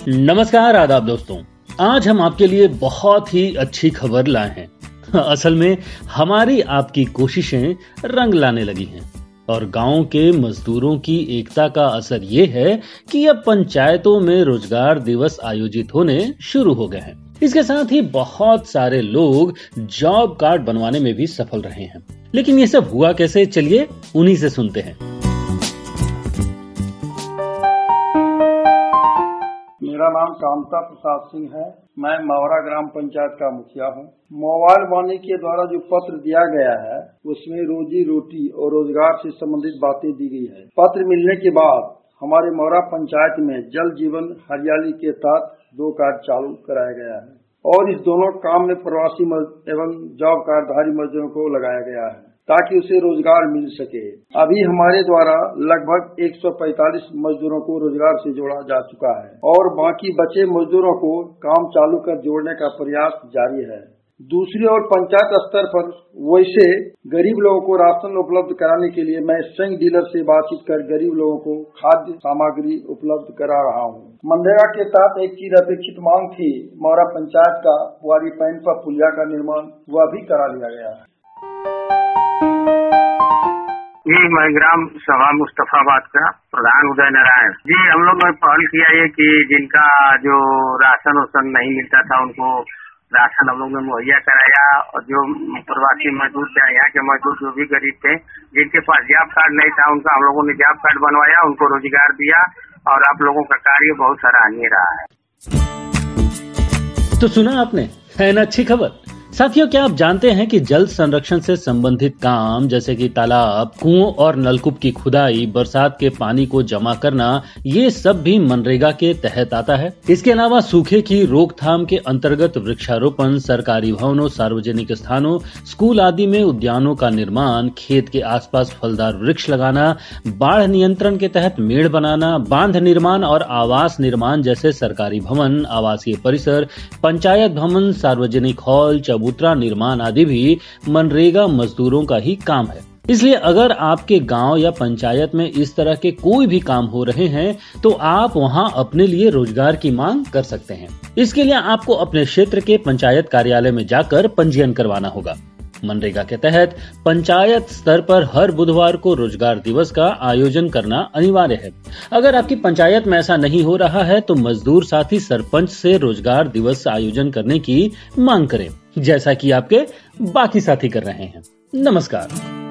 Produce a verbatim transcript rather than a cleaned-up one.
नमस्कार, आदाब दोस्तों। आज हम आपके लिए बहुत ही अच्छी खबर लाए हैं। असल में हमारी आपकी कोशिशें रंग लाने लगी हैं और गांव के मजदूरों की एकता का असर ये है कि अब पंचायतों में रोजगार दिवस आयोजित होने शुरू हो गए हैं। इसके साथ ही बहुत सारे लोग जॉब कार्ड बनवाने में भी सफल रहे हैं। लेकिन ये सब हुआ कैसे, चलिए उन्हीं से सुनते हैं। मेरा नाम कामता प्रसाद सिंह है। मैं मौरा ग्राम पंचायत का मुखिया हूँ। मोबाइल वाणी के द्वारा जो पत्र दिया गया है उसमें रोजी रोटी और रोजगार से संबंधित बातें दी गई है। पत्र मिलने के बाद हमारे मौरा पंचायत में जल जीवन हरियाली के तहत दो कार्ड चालू कराया गया है और इस दोनों काम में प्रवासी एवं जॉब कार्डधारी मजदूरों को लगाया गया है ताकि उसे रोजगार मिल सके। अभी हमारे द्वारा लगभग एक सौ पैंतालीस मजदूरों को रोजगार से जोड़ा जा चुका है और बाकी बचे मजदूरों को काम चालू कर जोड़ने का प्रयास जारी है। दूसरी ओर पंचायत स्तर पर वैसे गरीब लोगों को राशन उपलब्ध कराने के लिए मैं संघ डीलर से बातचीत कर गरीब लोगों को खाद्य सामग्री उपलब्ध करा रहा हूँ। मनरेगा के तहत एक चीज अपेक्षित मांग थी, मौरा पंचायत का पुआरी पैन पर पुलिया का निर्माण, वह भी करा लिया गया है। जी, मैं ग्राम सभा मुस्तफाबाद का प्रधान उदय नारायण जी। हम लोग ने पहल किया है कि जिनका जो राशन वासन नहीं मिलता था उनको राशन हम लोग ने मुहैया कराया और जो प्रवासी मजदूर थे, यहाँ के मजदूर जो भी गरीब थे जिनके पास जॉब कार्ड नहीं था उनका हम लोगों ने जॉब कार्ड बनवाया, उनको रोजगार दिया और आप लोगों का कार्य बहुत सराहनीय रहा है। तो सुना आपने, है ना अच्छी खबर। साथियों, क्या आप जानते हैं कि जल संरक्षण से संबंधित काम जैसे कि तालाब, कुओं और नलकूप की खुदाई, बरसात के पानी को जमा करना, ये सब भी मनरेगा के तहत आता है। इसके अलावा सूखे की रोकथाम के अंतर्गत वृक्षारोपण, सरकारी भवनों, सार्वजनिक स्थानों, स्कूल आदि में उद्यानों का निर्माण, खेत के आसपास फलदार वृक्ष लगाना, बाढ़ नियंत्रण के तहत मेड़ बनाना, बांध निर्माण और आवास निर्माण जैसे सरकारी भवन, आवासीय परिसर, पंचायत भवन, सार्वजनिक हॉल, चबूतरा निर्माण आदि भी मनरेगा मजदूरों का ही काम है। इसलिए अगर आपके गांव या पंचायत में इस तरह के कोई भी काम हो रहे हैं तो आप वहां अपने लिए रोजगार की मांग कर सकते हैं। इसके लिए आपको अपने क्षेत्र के पंचायत कार्यालय में जाकर पंजीयन करवाना होगा। मनरेगा के तहत पंचायत स्तर पर हर बुधवार को रोजगार दिवस का आयोजन करना अनिवार्य है। अगर आपकी पंचायत में ऐसा नहीं हो रहा है तो मजदूर साथी सरपंच से रोजगार दिवस आयोजन करने की मांग करें, जैसा कि आपके बाकी साथी कर रहे हैं। नमस्कार।